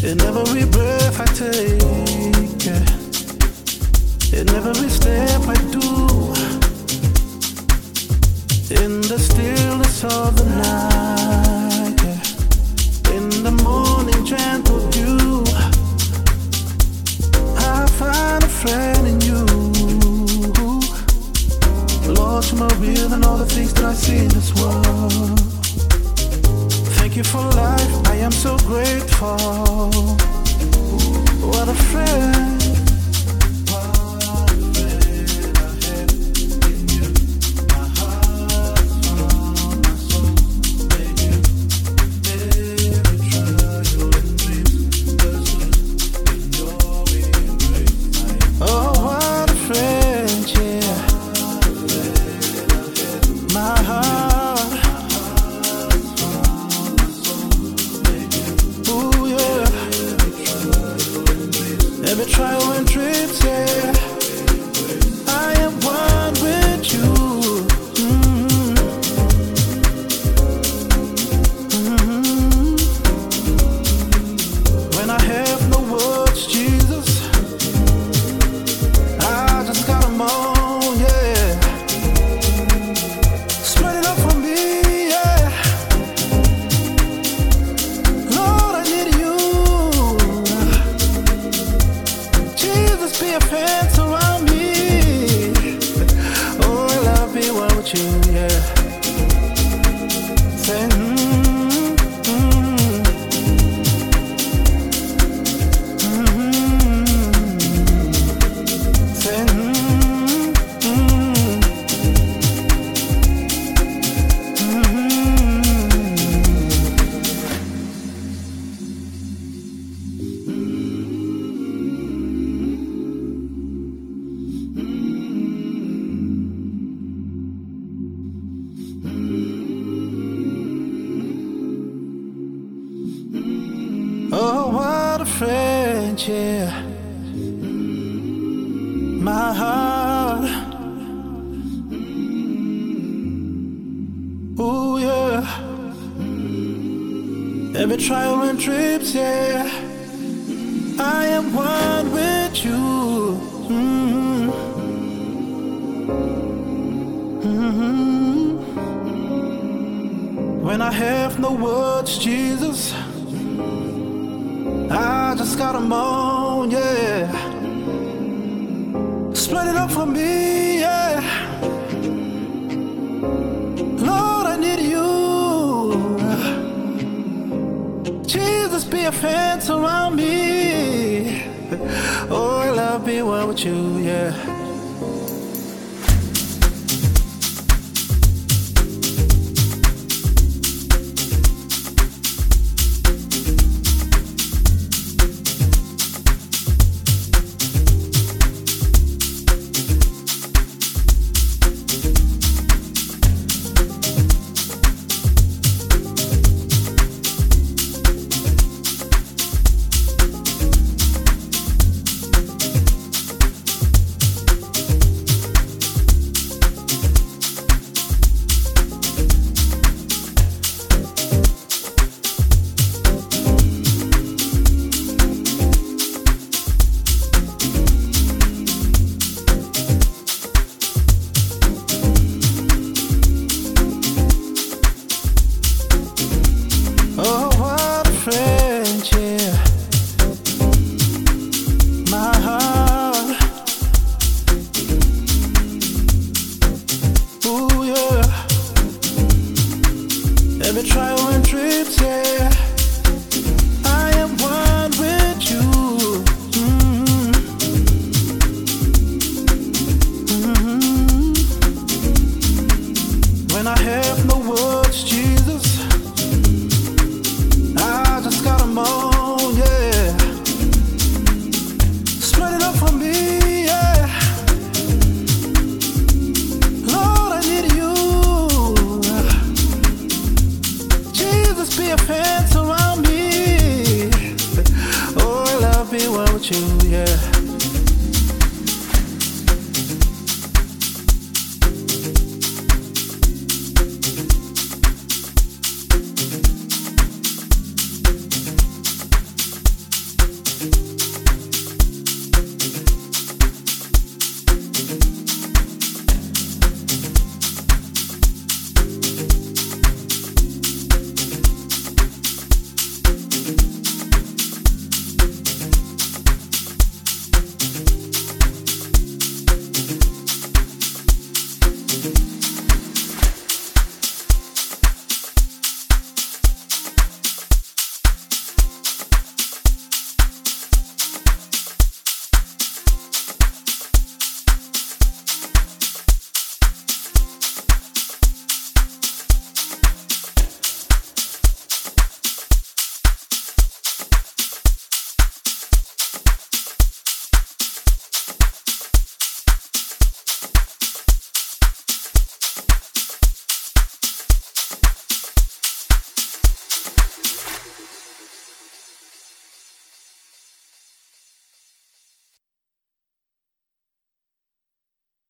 In every breath I take, yeah. In every step I do, in the stillness of the night, yeah. In the morning gentle dew, I find a friend in you. Lord, you're more real than all the things that I see in this world. Thank you for life, I am so grateful. What a friend. Every trial and trips, yeah, I am one with you. When I have no words, Jesus, I just got 'em all, yeah. Spread it up for me, yeah. Lord, I need you. Be a fence around me. Oh, I love being one with you, yeah. Say, say, oh, what a friend, yeah. My heart, ooh, yeah. Every trial and trips, yeah, I am one with you. When I have no words, Jesus, I just got 'em all, yeah. Split it up for me, yeah. Lord, I need you. Jesus, be a fence around me. Oh, I love being one with you, yeah. Every trial and trips, yeah, I am one with you. When I have no words, Jesus, I just got 'em all, yeah. Spread it up for me, yeah. Lord, I need you. Be a fence around me. Oh, I love being one with you, yeah.